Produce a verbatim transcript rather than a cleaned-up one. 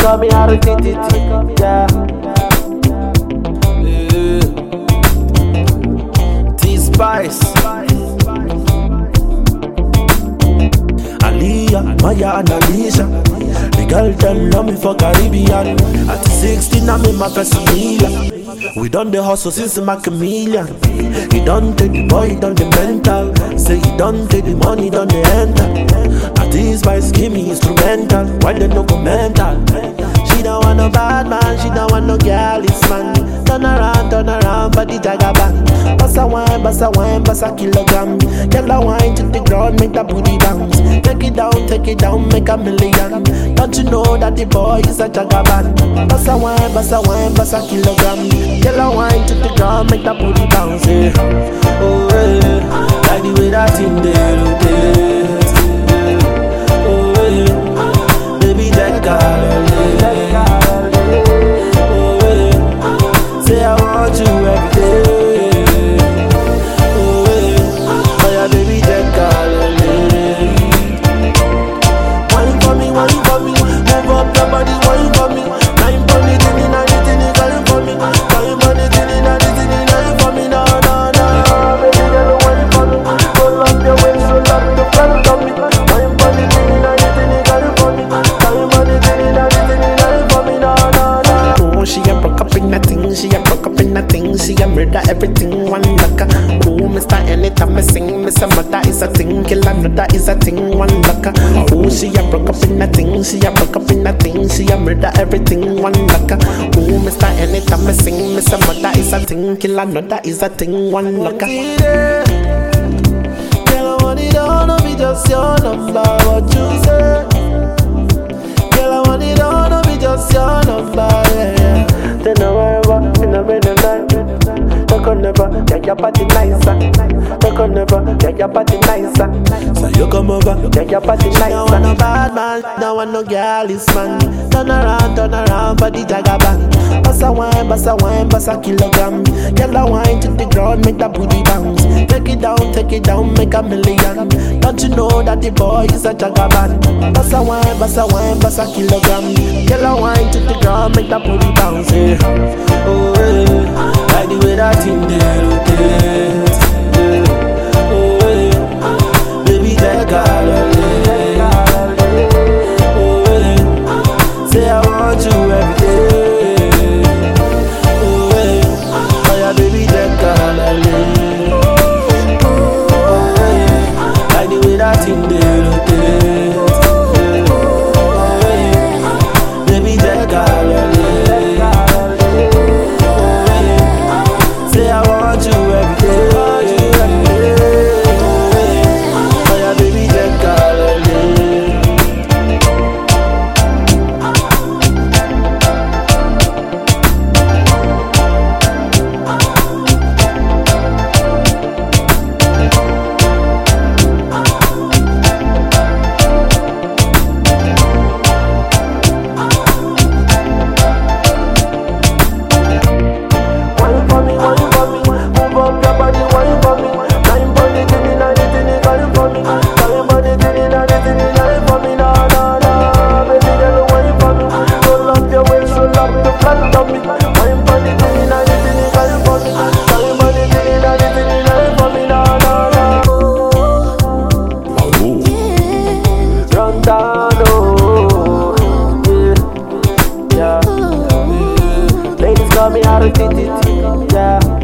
call me out of T T T, yeah. T-Spice, Aliyah, Maya and Alicia. The girl them love me for Caribbean. At sixteen I'm in my first meal. We done the hustle since my chameleon. He done take the boy, he done the mental. Say he done take the money, done the enter. At this spice give me instrumental. Why they no go mental? She don't want no bad man, she don't want no girl, it's man. Turn around, turn around for the jagaban. Bassa wine, bassa wine, bassa kilogram. Girl a wine to the ground, make that booty bounce. Take it down, take it down, make a million. Don't you know that the boy is a jagaban? Bassa wine, bassa wine, bassa kilogram. Girl a wine to the ground, make that booty bounce. Yeah. Oh yeah, like the way that thing they rotate. Oh yeah, baby that girl. Say I want you every day. Oh yeah, oh yeah, baby, that girl. Wine for me, wine for me. Move up your body, wine for me. Nine for me, tinny, nine, tinny, nine for me. Nine for me, tinny, nine, tinny, nine for me. No, no, no, baby, girl, wine for me. Roll up your waist, roll up your front for me. Wine for me, tinny, nine, tinny, nine for me. Nine for me, tinny, nine, tinny, nine for me. No, no, no. Oh, she a broke up in that thing. She a broke up in that thing. She a murder everything. One locker. Oh, Mister Anytime I sing, Mister Mother is a thing. Kill another is a thing. One locker. Oh, she a broke up in that thing. She a broke up in that thing. She a murder everything. One locker. Oh, Mister Anytime I sing, Mister Mother is a thing. Kill another is a thing. One locker. Girl, I want it all. No be just your number. What you say? Girl, I want it all. No be just your number. Yeah, yeah. They know ever, in a minute night. They could never get your body nicer. They could never get your body nicer. So you come over, get your body nicer. Don't want no bad man, don't want no girl, it's man. Turn around, turn around for the jagaban. Bassa wine, bassa wine, bassa kilogram. Girl a wine to the ground, make that booty bounce. Take it down, take it down, make a million. Don't you know that the boy is a jagaban? Bassa wine, bassa wine, bassa kilogram. Girl a wine to the ground, make that booty bounce. Yeah. Oh yeah, like the way that thing they rotate. Yeah. Oh yeah, baby that girl. Oh yeah, say I want you every day. Oh yeah, oh yeah, baby that girl. Oh yeah, like the way that thing they rotate. Oh yeah, baby that girl. Ladies call me out of T T T, yeah.